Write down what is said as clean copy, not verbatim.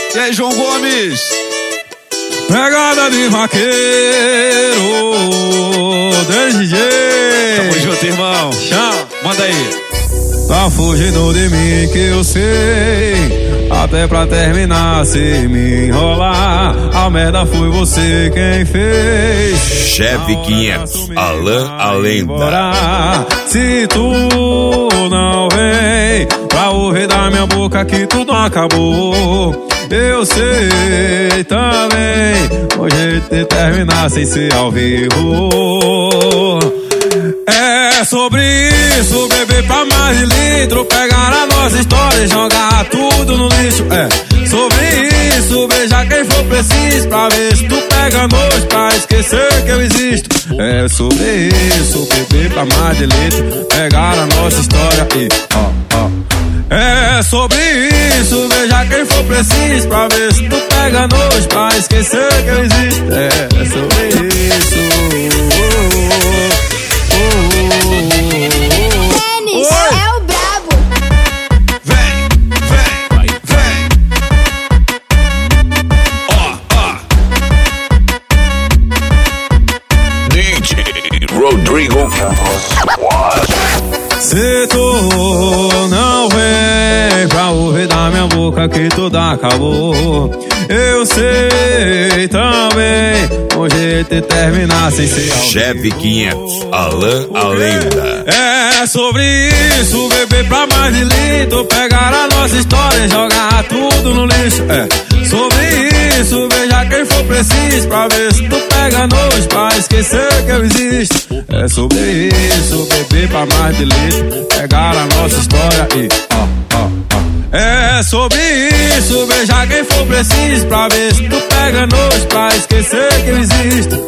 E aí, João Gomes? Pegada de vaqueiro, DJ. Tamo junto, irmão. Chama. Manda aí. Tá fugindo de mim que eu sei. Até pra terminar, se me enrolar, a merda foi você quem fez. Chevy 500, Alan a lenda. Se tu não vem pra ouvir da minha boca que tudo acabou, eu sei também o jeito de terminar sem ser ao vivo. É sobre isso, beber pra mais de litro, pegar a nossa história e jogar tudo no lixo. É sobre isso, beijar quem for preciso, pra ver se tu pega nojo, pra esquecer que eu existo. É sobre isso, beber pra mais de litro, pegar a nossa história e é sobre isso, beijar quem for preciso, pra ver se tu pega nojo, pra esquecer que eu existo. É sobre isso. Tênis é o brabo. Vem. DJ Rodrigo Campos. Se tu não vem pra ouvir da minha boca que tudo acabou, eu sei também o jeito de terminar sem ser ao Chevy vivo. 500, Alan a lenda. É sobre isso, beber pra mais de litro, pegar a nossa história e jogar tudo no lixo. É sobre isso, beijar quem for preciso, pra ver se tu pega nojo, pra esquecer que eu existo. É sobre isso, beber pra mais de litro, pegar a nossa história e é sobre isso, beijar quem for preciso, pra ver se tu pega nojo, pra esquecer que eu existo.